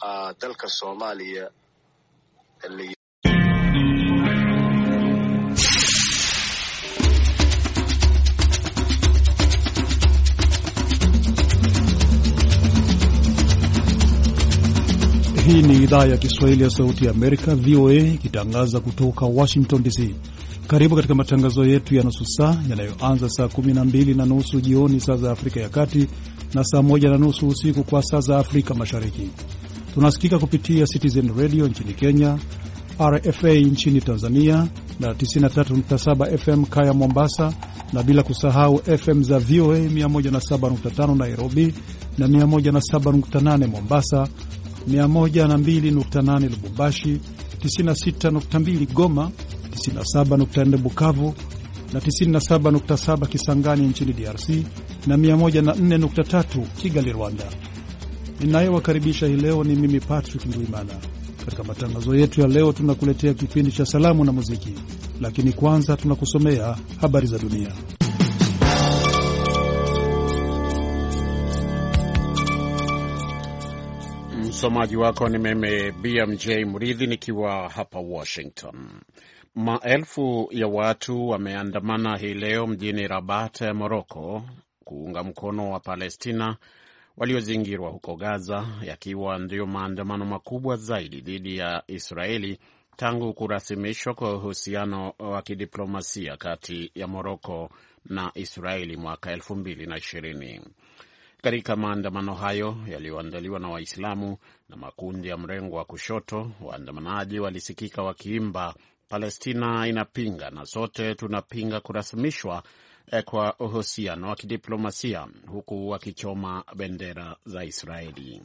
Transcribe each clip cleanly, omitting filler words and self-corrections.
dalka Soomaaliya. Hii ni idhaa ya Kiswahili ya Sauti ya Amerika, VOA, ikitangaza kutoka Washington DC. Karibu katika matangazo yetu ya nusu saa yanayoanza saa 12:30 jioni saa za Afrika ya Kati na saa 1:30 usiku kwa saa za Afrika Mashariki. Tunasikika kupitia Citizen Radio nchini Kenya, RFA nchini Tanzania na 93.7 FM Kaya Mombasa, na bila kusahau FM za VOA 107.5 Nairobi na 107.8 Mombasa, 102.8 Lubumbashi, 96.2 Goma, 97.4 Bukavu na 97.7 Kisangani nchini DRC na 104.3 Kigali, Rwanda. Ninayewakaribisha hii leo ni mimi Patrick Ndwimana. Katika matangazo yetu ya leo tunakuletea kipindi cha salamu na muziki, lakini kwanza tunakusomea habari za dunia. Msomaji wako ni mimi BMJ Mridhi nikiwa hapa Washington. Maelfu ya watu wameandamana hii leo mjini Rabat, Morocco, kuunga mkono wa Palestina waliozingirwa huko Gaza, yakiwa ndio maandamano makubwa zaidi dhidi ya Israeli tangu kurasimishwa kwa uhusiano wa kidiplomasia kati ya Morocco na Israeli mwaka 2020. Katika maandamano hayo yaliyoandaliwa na Waislamu na makundi ya mrengo wa kushoto, waandamanaji walisikika wakiimba Palestina inapinga na sote tunapinga kurasimishwa kwa uhusiano wa kidiplomasia, huku wakichoma bendera za Israeli.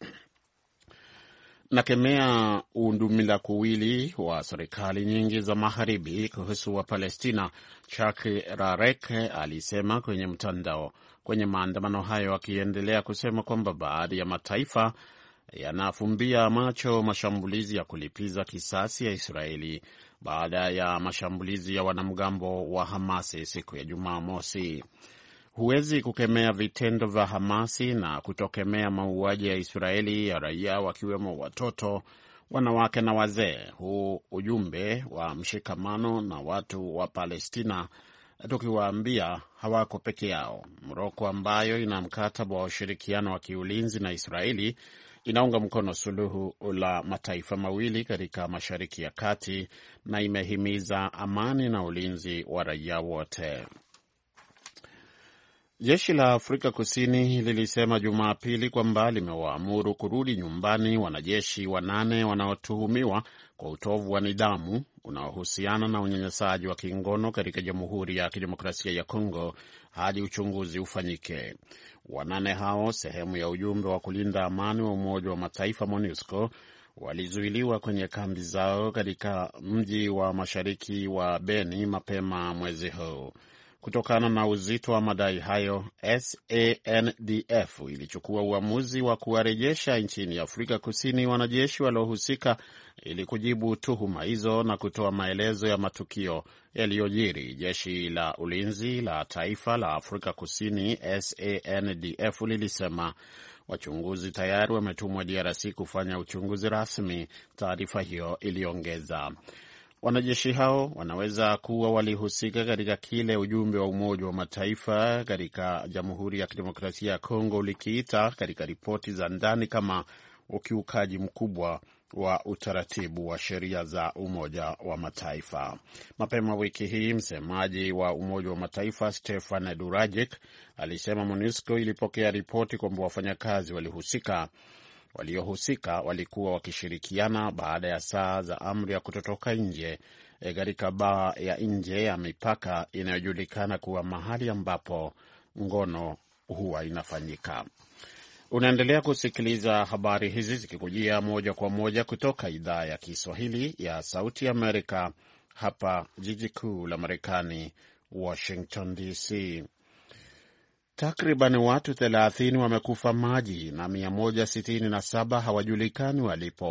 Nakemea undumila kuwili wa serikali nyingi za magharibi kuhusu wa Palestina, Chuck Rarek alisema kwenye mtandao kwenye maandamano hayo, akiendelea kusema kwamba baadhi ya mataifa yanafumbia macho mashambulizi ya kulipiza kisasi ya Israeli baada ya mashambulizi ya wanamgambo wa Hamasi siku ya Jumamosi. Huwezi kukemea vitendo vya Hamasi na kutokemea mauaji ya Israeli ya raia wakiwemo watoto, wanawake na wazee. Huu ujumbe wa mshikamano na watu wa Palestina, tukiwaambia hawako peke yao. Morocco, ambayo ina mkataba wa ushirikiano wa kiulinzi na Israeli, inaunga mkono suluhu la mataifa mawili katika Mashariki ya Kati na imehimiza amani na ulinzi wa raia wote. Jeshi la Afrika Kusini lilisema Jumapili kwamba limewaamuru kurudi nyumbani wanajeshi 8 wanaotuhumiwa kwa utovu wa nidhamu unaohusiana na unyanyasaji wa kingono katika Jamhuri ya Kidemokrasia ya Kongo hadi uchunguzi ufanyike. 8 hao, sehemu ya ujumbe wa kulinda amani wa Umoja wa Mataifa MONUSCO, walizuiliwa kwenye kambi zao katika mji wa mashariki wa Beni mapema mwezi huu. Kutokana na uzito wa madai hayo, SANDF ilichukua uamuzi wa kuwarejesha nchini Afrika Kusini wanajeshi waliohusika ili kujibu tuhuma hizo na kutoa maelezo ya matukio yaliyojiri. Jeshi la ulinzi la taifa la Afrika Kusini SANDF lilisema wachunguzi tayari wametumwa DRC kufanya uchunguzi rasmi, taarifa hiyo iliongeza. Wanajeshi hao wanaweza kuwa walihusika katika kile ujumbe wa Umoja wa Mataifa katika Jamhuri ya Kidemokrasia ya Kongo ulikiita katika ripoti za ndani kama ukiukaji mkubwa wa utaratibu wa sheria za Umoja wa Mataifa. Mapema wiki hii, msemaji wa Umoja wa Mataifa Stefan Dujarric alisema MONUSCO ilipokea ripoti kwamba wafanyakazi waliohusika walikuwa wakishirikiana baada ya saa za amri ya kutotoka nje katika baa ya nje ya mipaka inayojulikana kuwa mahali ambapo ngono huwa inafanyika. Unaendelea kusikiliza habari hizi zikikujia moja kwa moja kutoka idhaa ya Kiswahili ya Sauti Amerika hapa jiji kuu la Marekani, Washington DC. Takriban watu 30 wamekufa maji na 167 hawajulikani walipo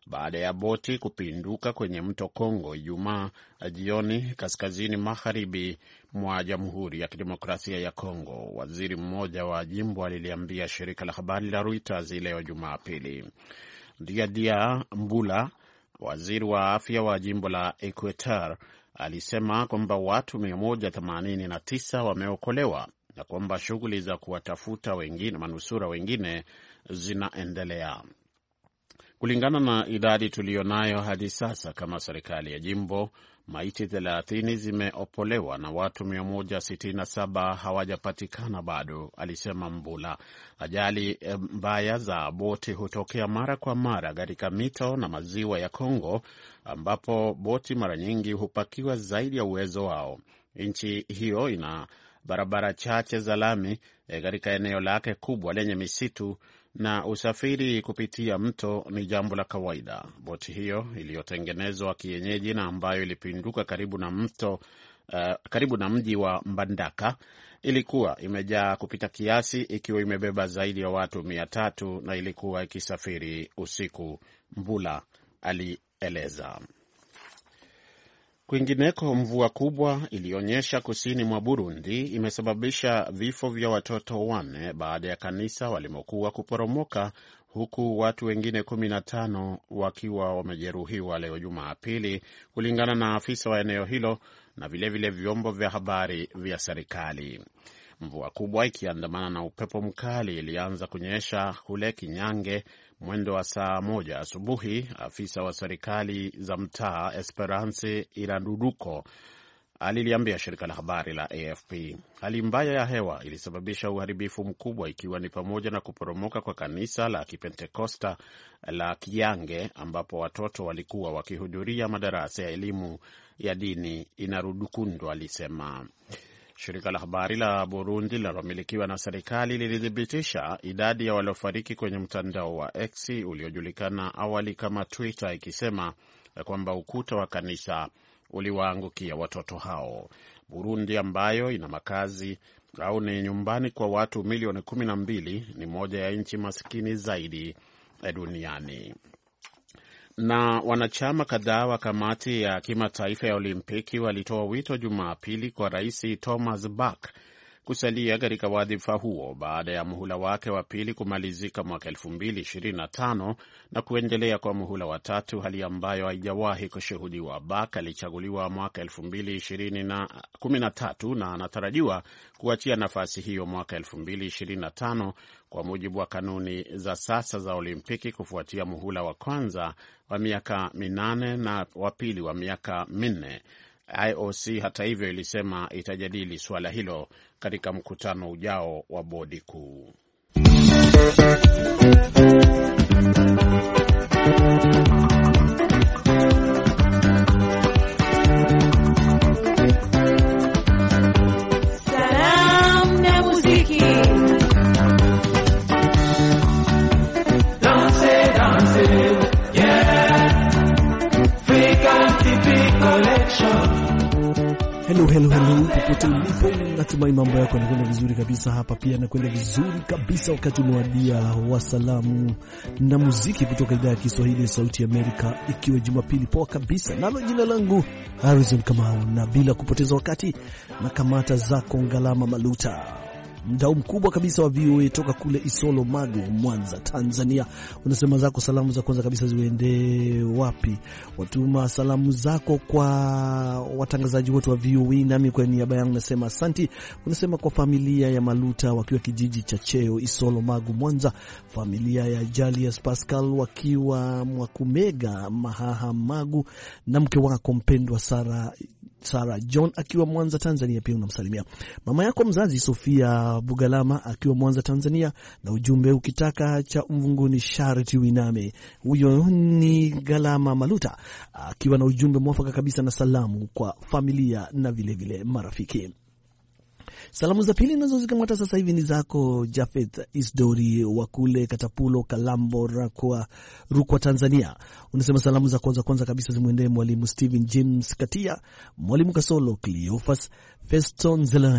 baada ya boti kupinduka kwenye mto Kongo Ijumaa jioni kaskazini magharibi mwa Jamhuri ya Kidemokrasia ya Kongo. Waziri mmoja wa jimbo aliliambia shirika la habari la Reuters leo Jumapili. Dia Mbula, waziri wa afya wa jimbo la Equateur, alisema kwamba watu 189 wameokolewa na kwamba shughuli za kuwatafuta manusura wengine zinaendelea. Kulingana na idadi tuliyonayo hadi sasa kama serikali ya jimbo, maiti 30 zimeopolewa na watu 167 hawajapatikana bado, alisema Mbula. Ajali mbaya za boti hutokea mara kwa mara katika mito na maziwa ya Kongo, ambapo boti mara nyingi hupakiwa zaidi ya uwezo wao. Nchi hiyo ina barabara chache za lami katika eneo lake kubwa lenye misitu, na usafiri kupitia mto ni jambo la kawaida. Boti hiyo iliyotengenezwa kienyeji na ambayo ilipinduka karibu na mji wa Mbandaka ilikuwa imejaa kupita kiasi, ikiwa imebeba zaidi ya watu 300 na ilikuwa ikisafiri usiku, Mbula alieleza. Kwingineko, mvua kubwa ilionyesha kusini mwa Burundi imesababisha vifo vya watoto 4 baada ya kanisa walimokuwa kuporomoka, huku watu wengine 15 wakiwa wamejeruhiwa leo Jumapili, kulingana na afisa wa eneo hilo na vilevile vyombo vya habari vya serikali. Mvua kubwa ikiandamana na upepo mkali ilianza kunyesha kule Kinyange mwendo wa saa 1 asubuhi. Afisa wa serikali za mtaa Esperance Iraduduko aliliambia shirika la habari la AFP. Hali mbaya ya hewa ilisababisha uharibifu mkubwa, ikiwa ni pamoja na kuporomoka kwa kanisa la Kipentekosta la Kiyange ambapo watoto walikuwa wakihudhuria madarasa ya elimu ya dini, Inarudukundo alisema. Shirika la habari la Burundi linalomilikiwa na serikali lilithibitisha idadi ya waliofariki kwenye mtandao wa X uliojulikana awali kama Twitter, ikisema kwamba ukuta wa kanisa uliwaangukia watoto hao. Burundi, ambayo ina makazi au ni nyumbani kwa watu milioni 12, ni moja ya nchi maskini zaidi duniani. Na wanachama kadhaa wa kamati ya kimataifa ya Olimpiki walitoa wito Jumapili kwa Rais Thomas Bach kusalia katika wadhifa huo baada ya muhula wake wa pili kumalizika mwaka 2025 na kuendelea kwa muhula wa tatu, hali ambayo haijawahi kushuhudiwa. Bach alichaguliwa mwaka 2013 na anatarajiwa kuachia nafasi hiyo mwaka 2025 kwa mujibu wa kanuni za sasa za Olimpiki, kufuatia muhula wa kwanza wa miaka 8 na wa pili wa miaka 4. IOC hata hivyo ilisema itajadili suala hilo katika mkutano ujao wa bodi kuu. Salamu na muziki. Dance, yeah. Hello, popote ulipo, natumai mambo yako yanakwenda vizuri kabisa. Hapa pia yanakwenda vizuri kabisa. Wakati umewadia wa salamu na muziki kutoka idhaa ya Kiswahili ya Sauti ya Amerika, ikiwa Jumapili poa kabisa. Nalo jina langu Harrison Kamau, na bila kupoteza wakati na kamata zako Ngalama Maluta, mdau mkubwa kabisa wa VOA toka kule Isolo Magu, Mwanza, Tanzania. Unasema zako salamu za kwanza kabisa ziende wapi? Watuma salamu zako kwa watangazaji wote wa VOA, nami kwa niaba yangu nasema asante. Unasema kwa familia ya Maluta wakiwa kijiji cha Cheo, Isolo Magu, Mwanza, familia ya Jalius Pascal wakiwa Mwakumega, Mahaha Magu, na mke wako mpendwa Sara John akiwa Mwanza, Tanzania. Pia unamsalimia mama yako mzazi Sofia Bugalama akiwa Mwanza, Tanzania, na ujumbe ukitaka cha mvunguni Sharti Winame. Huyo ni Galama Maluta akiwa na ujumbe mwafaka kabisa na salamu kwa familia na vile marafiki. Salamu za pili nazo zikamata sasa hivi ni zako Jafeth Isdori wa kule Katapulo, Kalambo, Rukwa, Tanzania. Unasema salamu za kwanza kabisa zimwendee mwalimu Steven James Katia, mwalimu Kasolo Cleophas, Feston Zelani,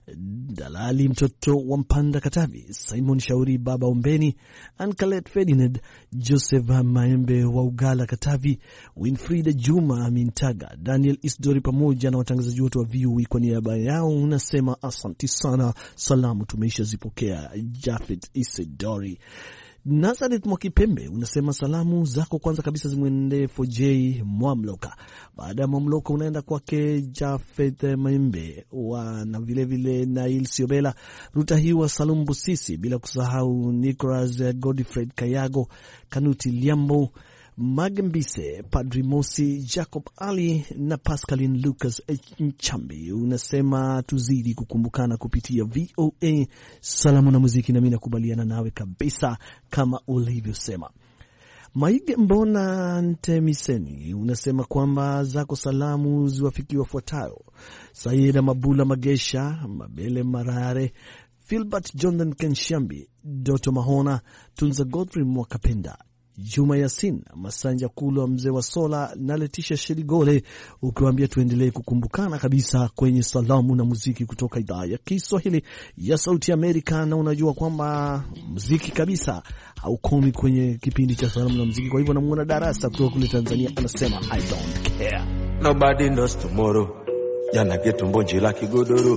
Dalali mtoto wa Mpanda Katavi, Simon Shauri baba Ombeni, Ankalet Ferdinand, Joseph Maembe wa Ugala Katavi, Winfrida Juma Mintaga, Daniel Isdori pamoja na watangazaji wote wa VOA. Kwa niaba yao unasema asanti sana, salamu tumeisha zipokea. Jafet Isidori. Nazareth Mwakipembe unasema salamu zako kwanza kabisa zimwende FJ Mwamloka. Baada ya Mwamloka unaenda kwake Jafet Maembe na vile Nail Siobela, Ruta Hiwa, Salum Busisi, bila kusahau Nicholas Godfrey Kayago, Kanuti Liambo, Magembise, Padri Mosi, Jacob Ali na Pascaline Lucas Nchambi. Unasema tuzidi kukumbukana kupitia VOA salamu na muziki, na mimi nakubaliana nawe kabisa kama ulivyosema. Maige Mbona Ntemiseni unasema kwamba zako salamu ziwafikie wafuatayo: Saida Mabula Magesha, Mabele Marare, Philbert Jonathan Kenshambi, Doto Mahona, Tunza Godfrey Mwakapenda, Juma Yasin, Masanja Kulwa, Mzee wa Sola na Letisha Sheligole, ukiwaambia tuendelee kukumbukana kabisa kwenye salamu na muziki kutoka idhaa ya Kiswahili ya Sauti Amerika. Na unajua kwamba muziki kabisa haukomi kwenye kipindi cha salamu na muziki. Kwa hivyo namuona Darasa kutoka kule Tanzania anasema I don't care. Nobody knows tomorrow. Jana geto mbonje la kigodoro.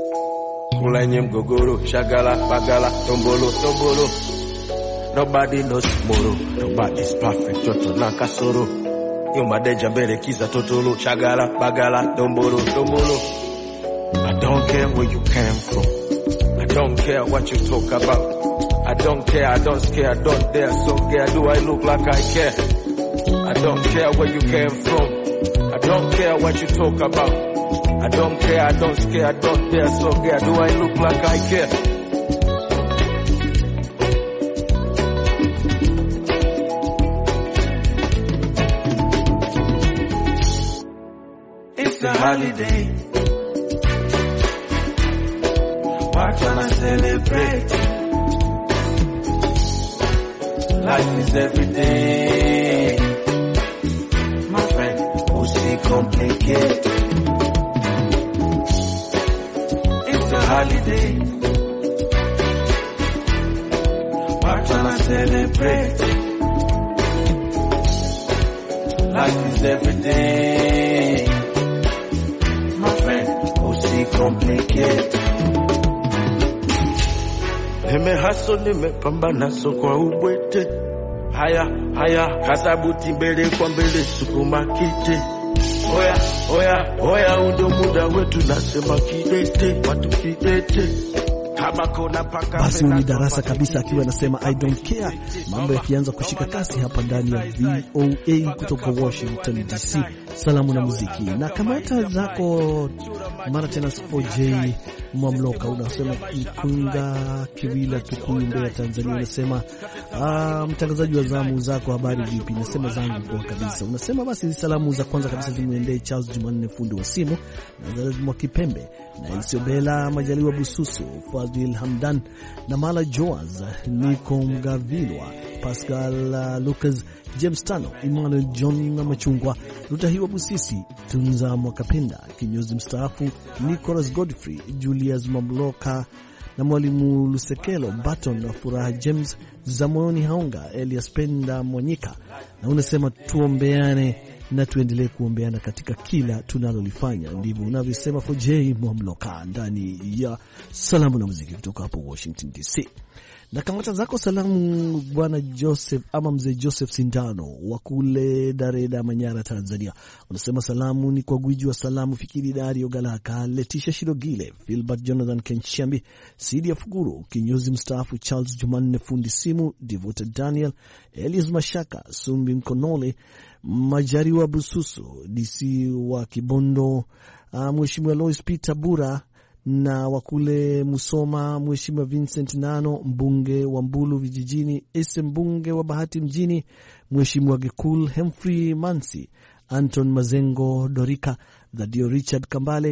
Kula nye mgogoro, shagala, bagala, tombolo, tombolo. Nobody knows tomorrow. Nobody's perfect. Toto na kasoro. Yoma deja mbele kiza totolo. Shagala, bagala, dombolo, dombolo. I don't care where you came from. I don't care what you talk about. I don't care, I don't scare, I don't dare. So care, do I look like I care? I don't care where you came from. I don't care what you talk about. I don't care, I don't scare, I don't dare. So care, do I look like I care? It's a holiday. Why can't I celebrate? Life is every day. My friend, who's it complicated? It's a holiday. Why can't I celebrate? Life is every day. My friend, who's it complicated? Nimepambana so kwa ubwete. Haya, kasabuti mbele kwa mbele sukuma kite. Oya, undo muda wetu nasema kidete, watu kidete. Basi ni Darasa kabisa akiwa anasema I don't care. Mambo yakianza kushika kasi hapa ndani ya VOA kutoka Washington DC. Salamu na muziki. Na kamata zako mara tena 4J Mwamloka unasema Mkunga Kiwila Tukuyu Mbeya Tanzania. Unasema mtangazaji wa zamu zako habari vipi? Nasema zangu kwa kabisa. Unasema basi salamu za kwanza kabisa zimuendee Charles Jumanne fundi wa simu, Nazareth Mwakipembe na Isiobela Majaliwa Bususu, Fadil Hamdan na Mala Joaz, Niko Mgavilwa, Pascal Lucas, James Tano, Emmanuel John na Machungwa, Ruta Hiwa Busisi, Tunza Mwakapenda, kinyozi mstaafu, Nicholas Godfrey, Julius Mamloka na Mwalimu Lusekelo Baton na Furaha James, Zamoyoni Haonga, Elias Penda Mwanyika. Na unasema tuombeane na tuendelee kuombeana katika kila tunalolifanya. Ndivyo unavyosema FJ Mwamloka ndani ya salamu na muziki kutoka hapo Washington DC. Na kamata zako salamu bwana Joseph ama mzee Joseph Sindano wa kule Dareda Manyara Tanzania. Unasema salamu ni kwa gwiji wa salamu Fikiri Dario Galaka, Letisha Shirogile, Philbert Jonathan Kenshambi, Sidi ya Fuguru, kinyozi mstaafu Charles Jumanne fundi simu, Devoted Daniel, Elias Mashaka, Sumbi Mkonole, Majariwa Bususu, DC wa Kibondo, Mheshimiwa Lois Peter Bura na wakule Musoma, Mheshimiwa Vincent Nano, mbunge wa Mbulu vijijini, ese mbunge wa Bahati mjini, Mheshimiwa Gekul Humphrey Mansi, Anton Mazengo Dorika, Dhadio Richard Kambale,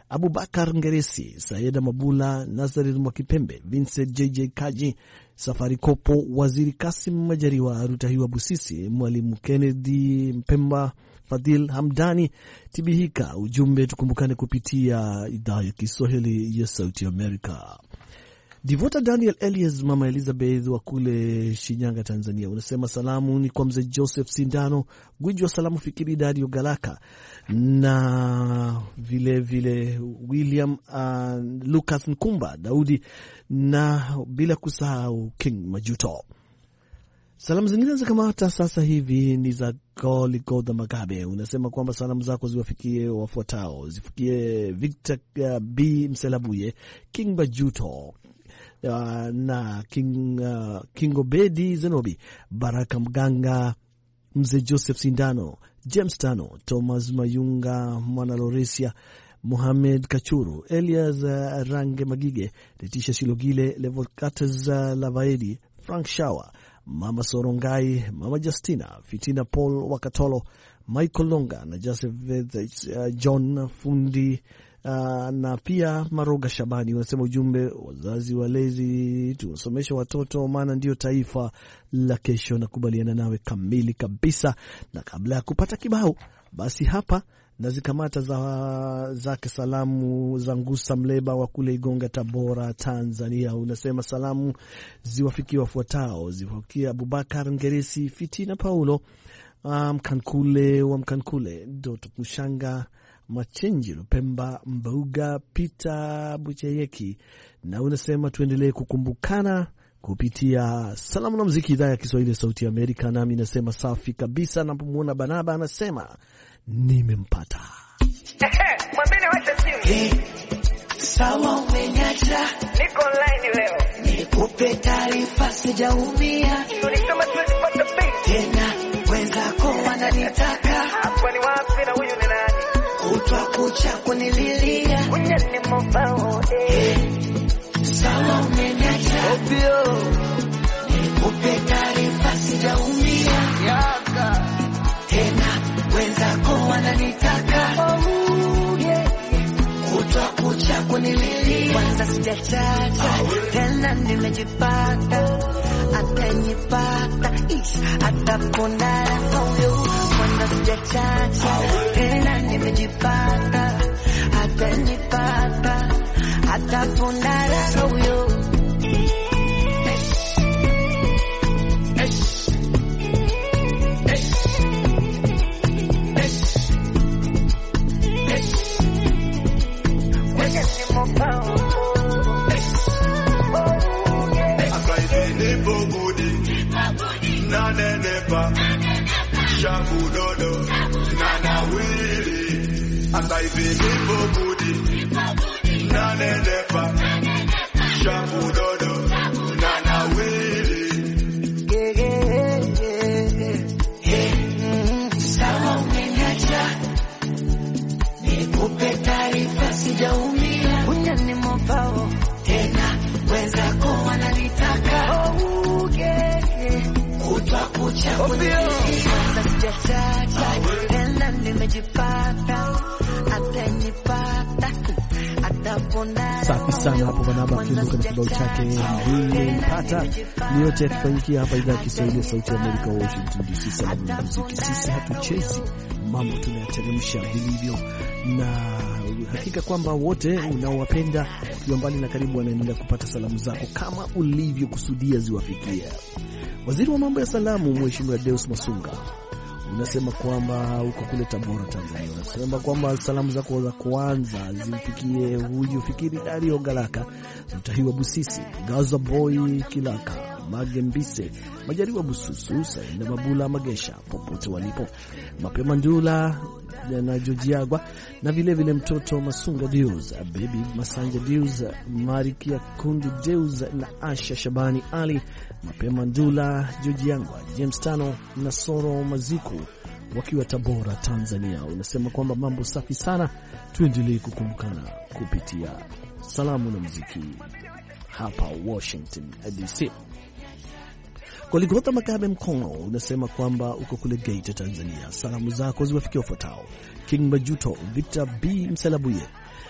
Abubakar Ngeresi, Sayeda Mabula, Nazarin Mwakipembe, Vincent JJ Kaji, Safari Kopo, Waziri Kasim Majariwa, Rutahiwa Busisi, Mwalimu Kennedy Mpemba, Fadhil Hamdani Tibihika. Ujumbe, tukumbukane kupitia idhaa ya Kiswahili ya Sauti Amerika. Divota Daniel Elias, Mama Elizabeth wa kule Shinyanga, Tanzania, unasema salamu ni kwa mzee Joseph Sindano, gwiji wa salamu Fikiri Dario Galaka, na vile William Lucas Nkumba Daudi, na bila kusahau King Majuto. Salamu zingine za kamata sasa hivi ni za Goligodha Magabe. Unasema kwamba salamu zako ziwafikie wafuatao: zifikie Victor B Mselabuye, King Majuto, na Kingo Bedi Zenobi, Baraka Mganga, mzee Joseph Sindano, James Tano, Thomas Mayunga, Mwana Loresia, Mohamed Kachuru, Elias Range Magige, Letisha Shilogile, Levocatus Lavaedi, Frank Shawa, Mama Sorongai, Mama Justina, Fitina Paul Wakatolo, Michael Longa na Joseph John Fundi, na pia Maroga Shabani. Unasema ujumbe, wazazi walezi tuwasomeshe watoto maana ndio taifa la kesho. Na kubaliana nawe kamili kabisa. Na kabla ya kupata kibao, basi hapa nazikamata zake salamu za Ngusa Mleba wa kule Igonga, Tabora, Tanzania. Unasema salamu ziwafikie wafuatao: ziwafikie Abubakar Ngeresi, Fitina Paulo, Mkankule wa Mkankule, Doto Kushanga, Machenji Lupemba, Mbauga, Peter Bucheyeki. Na unasema tuendelee kukumbukana kupitia salamu na muziki, idhaa ya Kiswahili ya Sauti ya Amerika. Nami nasema safi kabisa. Napomuona Banaba anasema nimempata. Mwambie wacha simu. Sawa umeniacha, niko online leo. Nikupe taarifa sijaumia. Ulisema tuwezi pata pay. Tena wenzako wananitaka. Hapa ni wapi na huyu ni nani? Kutwa kucha kunililia. Unyani mbao. Sawa umeniacha. Obio. Nikupe taarifa sijaumia. Yaka. Tena wenzako wananitaka. Kutwa kucha kunililia. Kwanza sijachacha. Tena nimejipata. Atanipata. Atapondara huyo. Kwanza sijachacha. Tena nimejipata. Atanipata. Atapondara huyo. Shabudodo, Nana Willy, and I believe Budi, Nana Nepa, Shabudodo, Nana Willy. Sawa umeniacha, nikupe taarifa sijaumia. Unyani mbao, tena wenzako wananitaka. Kutwa kucha kunililia. Sijachacha, tena nimejipata. Atanipata. Atapondara. Safi sana hapo Banaba akiinuka na kibao chake nimempata. Ni yote yakifanyikia hapa idhaa ya Kiswahili ya Sauti ya Amerika, Washington DC. Salamu na muziki, sisi hatuchezi mambo, tunayateremsha vilivyo. Na hakika kwamba wote unaowapenda ukiwa mbali na karibu wanaendelea kupata salamu zako kama ulivyokusudia ziwafikia. Waziri wa mambo ya salamu Mheshimiwa Deus Masunga, unasema kwamba uko kule Tabora, Tanzania. Unasema kwamba salamu zako za kwanza zimfikie huyu Fikiri Dario Galaka, Mtahiwa Busisi, Gaza Boy Kilaka, Magembise, Majariwa Bususu, Saina Mabula Magesha, popote walipo, Mapema Ndula na Jojiagwa, na vile mtoto Masunga Deus, Baby Masanja Deus, Marikia Kundi Deus na Asha Shabani Ali, Mapema Ndula, Jojiagwa, James Tano na Soro Maziku wakiwa Tabora, Tanzania. Unasema kwamba mambo safi sana, tuendelee kukumbukana kupitia salamu na muziki hapa Washington DC. Goligota Magabe Mkono, unasema kwamba uko kule Geita, Tanzania. Salamu zako ziwafikia wafuatao: King Majuto, Victor B Mselabuye,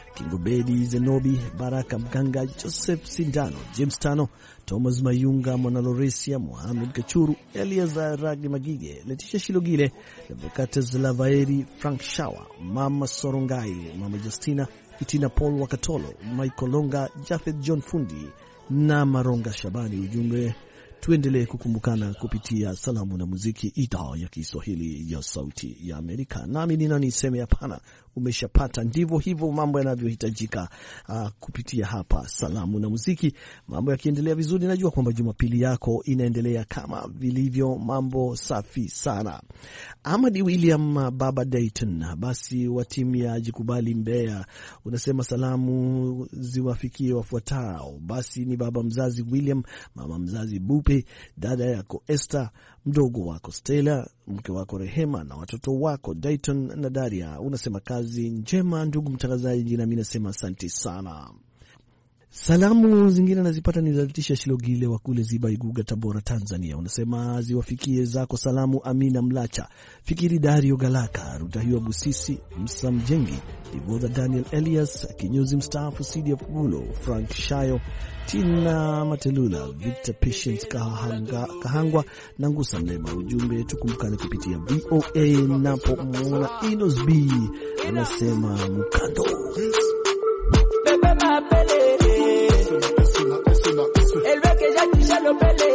Kingobedi Zenobi, Baraka Mganga, Joseph Sindano, James Tano, Thomas Mayunga, Monaloresia, Mohamed Kachuru, Eliazar Ragi Magige, Leticia Shilogile, Levocates Lavaeri, Frank Shawa, Mama Sorongai, Mama Justina, Itina Paul Wakatolo, Michael Longa, Jafet John Fundi na Maronga Shabani. Ujumbe, tuendelee kukumbukana kupitia salamu na muziki, idhaa ya Kiswahili ya Sauti ya Amerika. Nami nina niseme hapana, umeshapata. Ndivyo hivyo mambo yanavyohitajika kupitia hapa salamu na muziki. Mambo yakiendelea vizuri, najua kwamba Jumapili yako inaendelea kama vilivyo, mambo safi sana. Ahmad William Baba Dayton, basi wa timu ya Jikubali Mbeya, unasema salamu ziwafikie wafuatao. Basi ni baba mzazi William, mama mzazi Bupe, dada yako Esther, mdogo wako Stella, mke wako Rehema na watoto wako Dayton na Daria. Unasema kazi njema ndugu mtangazaji, na mimi nasema asante sana. Salamu zingine nazipata ni Leticia Shilogile wa kule Ziba Iguga, Tabora, Tanzania. Unasema ziwafikie zako salamu Amina Mlacha, Fikiri Dario Galaka, Rutahiwa Busisi, Msa Mjengi, Divodha Daniel Elias, kinyozi mstaafu Sidi Apulo, Frank Shayo, Tina Matelula, Victor Patience Kahangwa na Ngusa Mlema. Ujumbe, tukumbukane kupitia VOA. Napo mwona Inos B anasema mkando elle veut que j'affiche le pelé.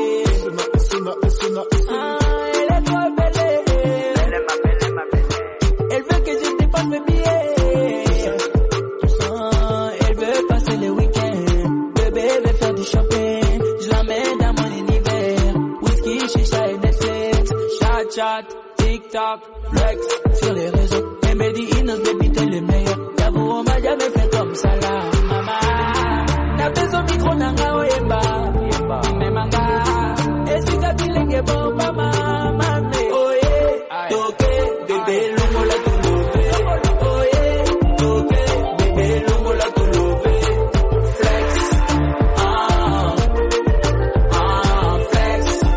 Elle est trop belle. Elle veut que je dépense mes billets. Elle veut passer le week-end. Bébé veut faire du shopping. Je l'emmène dans mon univers. Whisky, chicha et Netflix. Chat, TikTok, flex sur les réseaux. Elle me dit Inos, baby, t'es le meilleur. J'avoue, on m'a jamais fait comme ça là, maman. Beso mikro nanga oyemba memanga esika bilenge bomba mama me oye toke bebe longo la tulobe oye toke bebe longo la tulobe flex flex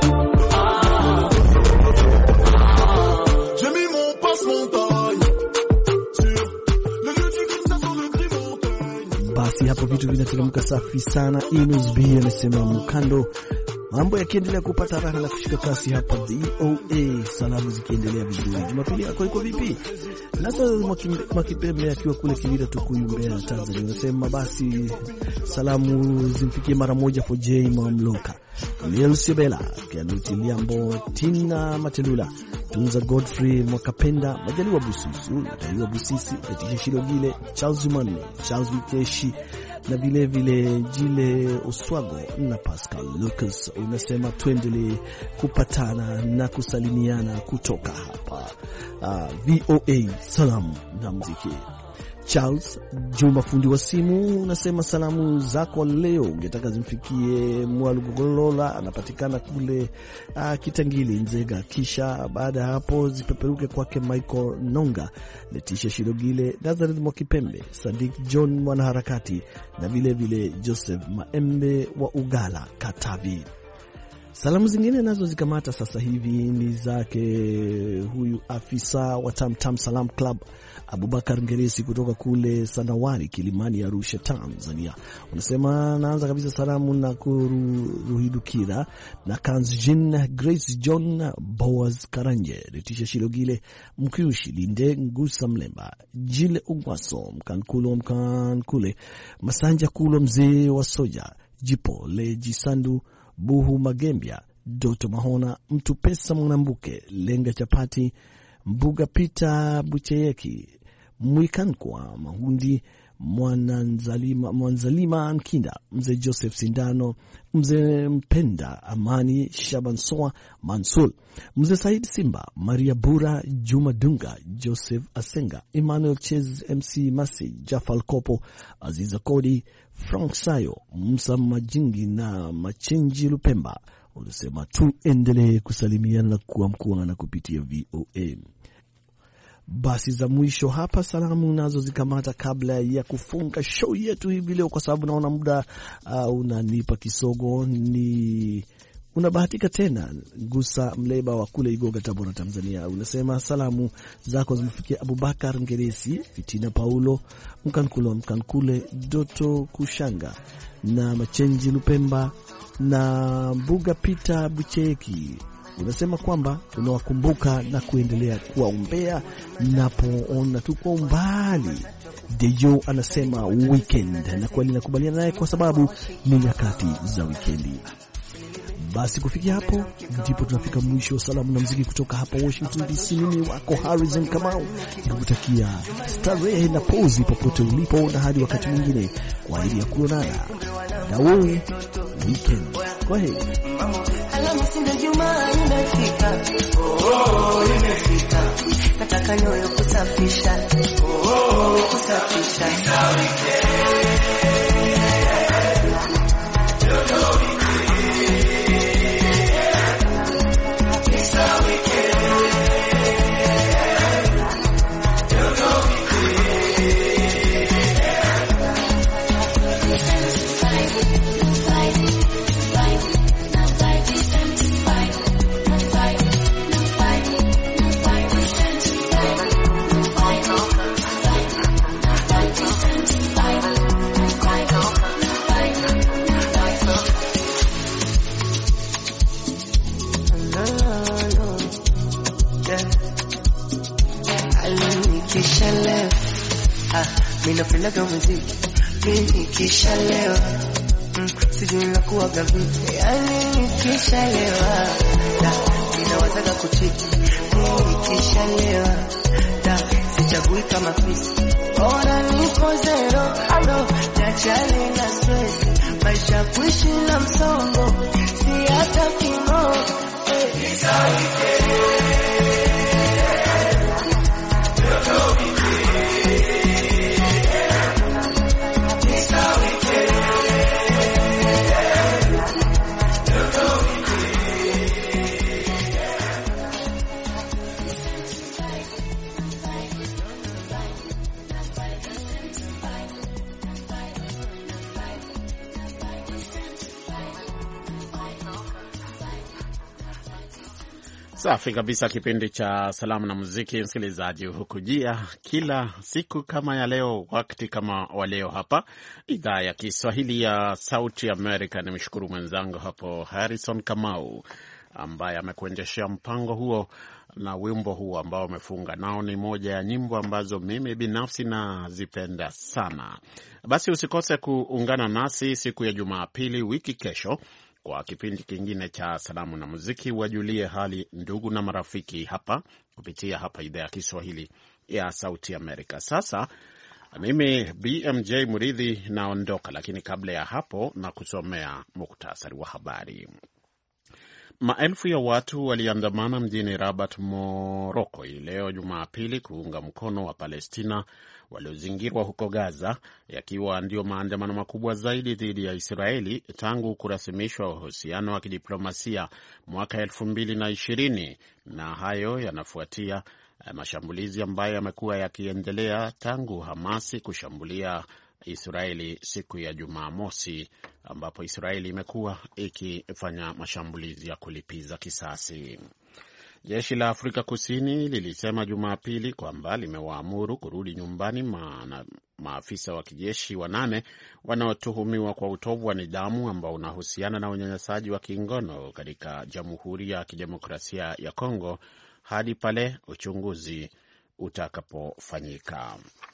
j'ai mis mon passe-montagne sur le lieu du crime, ça sent le crime montagne. Basi hapo vitu vinateremka safi sana. Inos B anasema mkando, mambo yakiendelea kupata raha na kushika kasi hapa VOA. Salamu zikiendelea vizuri. Jumapili yako iko vipi? Nasa Mwakipembe akiwa kule Kivira Tukuyu, Mbeya, Tanzania, anasema basi salamu zimfikie mara moja for J Mamloka, Lil Sibela, Kianuti Liambo, Tina Matelula, Tunza Godfrey Mwakapenda, Majaliwa Bususu, Majaliwa Busisi, Leticia Shilogile, Charles Zumani, Charles Mikeshi na vile vile Jile Oswago na Pascal Lucas. Unasema tuendelee kupatana na kusalimiana kutoka hapa VOA salamu na muziki. Charles Juma fundi wa simu unasema salamu zako leo ungetaka zimfikie Mwalugolola, anapatikana kule Kitangili Nzega, kisha baada hapo zipeperuke kwake Michael Nonga, Leticia Shilogile, Nazareth Mwakipembe, Sadik John mwanaharakati na vile vile Joseph Maembe wa Ugala, Katavi. Salamu zingine nazo zikamata sasa hivi ni zake huyu afisa wa Tamtam Salam Club Abubakar Ngeresi kutoka kule Sanawari, Kilimani, Arusha, Tanzania. Unasema naanza kabisa salamu na kuruhidukira na Kanzjin, Grace John, Boaz Karanje, Leticia Shilogile, Mkiushi Linde, Ngusa Mlemba, Jile Ugwaso, Mkankule, Masanja Kulo, mzee wa Soja, Jipo Leji Sandu, Buhu Magembia, Doto Mahona, Mtu Pesa Mwanambuke, Lenga Chapati, Mbuga Pita Bucheyeki, Mwikankwa Mahundi, Mwanzalima Nkinda, Mzee Joseph Sindano, Mzee Mpenda Amani, Shaban Soa Mansul, Mzee Said Simba, Maria Bura, Juma Dunga, Joseph Asenga, Emmanuel Chez, MC Masi, Jafal Kopo, Aziza Kodi, Frank Sayo, Musa Majingi na Machenji Lupemba. Ulisema tuendelee kusalimiana na kuwa mkuana kupitia VOA. Basi za mwisho hapa salamu nazo zikamata kabla ya kufunga show yetu hivi leo, kwa sababu naona muda unanipa kisogo. Ni Unabahatika tena. Gusa Mleba wa kule Igoga, Tabora, Tanzania, unasema salamu zako zimefikia Abubakar Ngeresi, Fitina Paulo Mkankule, Doto Kushanga na Machenji Lupemba na Mbuga Peter Bucheki. Unasema kwamba unawakumbuka na kuendelea kuwaombea napoona tu kwa umbali. Dejo anasema weekend, na kweli nakubaliana naye kwa sababu ni nyakati za wikendi. Basi kufikia hapo ndipo tunafika mwisho wa salamu na muziki kutoka hapa Washington DC. Mimi wako Harrison Kamau, nikutakia starehe na pozi popote ulipo, na hadi wakati mwingine, kwa ajili ya kuonana na wewe weekend. Kwa heri. Alhamisi ndio Jumaa imefika, imefika, nataka nyoyo kusafisha, kusafisha Minapenda muziki, nikishalewa sijui nakuwaga vipi, yani nikishalewa ninawataka kuchiki, nikishalewa sichagui kama fisi, bora nipo zero, nachale na stress, maisha kuishi na msongo, si hata kimo, Safi kabisa. Kipindi cha salamu na muziki, msikilizaji, hukujia kila siku kama ya leo, wakati kama wa leo, hapa idhaa ya Kiswahili ya Sauti Amerika. Nimshukuru mwenzangu hapo Harrison Kamau ambaye amekuendeshea mpango huo, na wimbo huo ambao umefunga nao ni moja ya nyimbo ambazo mimi binafsi nazipenda sana. Basi usikose kuungana nasi siku ya Jumapili wiki kesho kwa kipindi kingine cha salamu na muziki. Wajulie hali ndugu na marafiki hapa kupitia hapa idhaa ya Kiswahili ya Sauti Amerika. Sasa mimi BMJ Muridhi naondoka, lakini kabla ya hapo na kusomea muktasari wa habari. Maelfu ya watu waliandamana mjini Rabat, Morocco leo Jumapili kuunga mkono wa Palestina waliozingirwa huko Gaza, yakiwa ndio maandamano makubwa zaidi dhidi ya Israeli tangu kurasimishwa uhusiano wa kidiplomasia mwaka 2020, na hayo yanafuatia mashambulizi ambayo yamekuwa yakiendelea tangu Hamasi kushambulia Israeli siku ya Jumamosi, ambapo Israeli imekuwa ikifanya mashambulizi ya kulipiza kisasi. Jeshi la Afrika Kusini lilisema Jumapili kwamba limewaamuru kurudi nyumbani maafisa wa kijeshi 8 wanaotuhumiwa kwa utovu wa nidhamu ambao unahusiana na unyanyasaji wa kingono katika Jamhuri ya Kidemokrasia ya Kongo hadi pale uchunguzi utakapofanyika.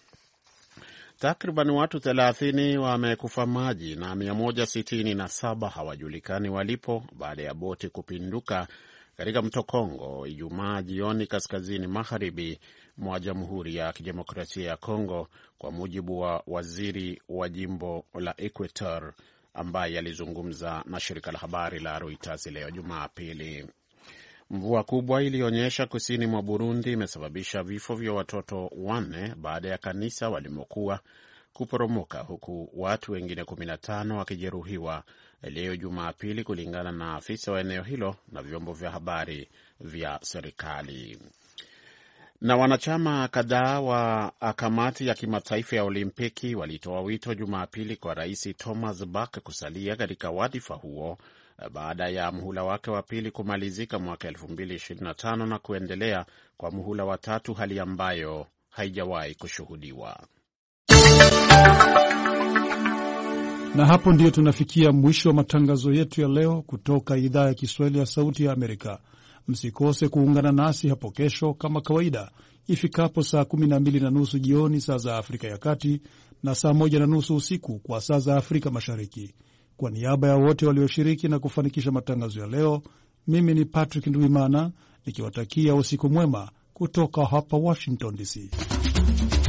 Takriban watu 30 wamekufa maji na 167 hawajulikani walipo baada ya boti kupinduka katika mto Kongo Ijumaa jioni kaskazini magharibi mwa Jamhuri ya Kidemokrasia ya Kongo, kwa mujibu wa waziri wa jimbo la Equator ambaye alizungumza na shirika la habari la Reuters leo Jumapili. Mvua kubwa ilionyesha kusini mwa Burundi imesababisha vifo vya watoto 4 baada ya kanisa walimokuwa kuporomoka, huku watu wengine 15 wakijeruhiwa leo Jumapili, kulingana na afisa wa eneo hilo na vyombo vya habari vya serikali. Na wanachama kadhaa wa kamati ya kimataifa ya Olimpiki walitoa wito Jumapili kwa Rais Thomas Bach kusalia katika wadhifa huo baada ya muhula wake wa pili kumalizika mwaka 2025 na kuendelea kwa muhula wa tatu, hali ambayo haijawahi kushuhudiwa. Na hapo ndiyo tunafikia mwisho wa matangazo yetu ya leo kutoka idhaa ya Kiswahili ya Sauti ya Amerika. Msikose kuungana nasi hapo kesho kama kawaida ifikapo saa 12:30 jioni saa za Afrika ya Kati na saa 1:30 usiku kwa saa za Afrika Mashariki. Kwa niaba ya wote walioshiriki na kufanikisha matangazo ya leo, mimi ni Patrick Ndwimana nikiwatakia usiku mwema kutoka hapa Washington DC.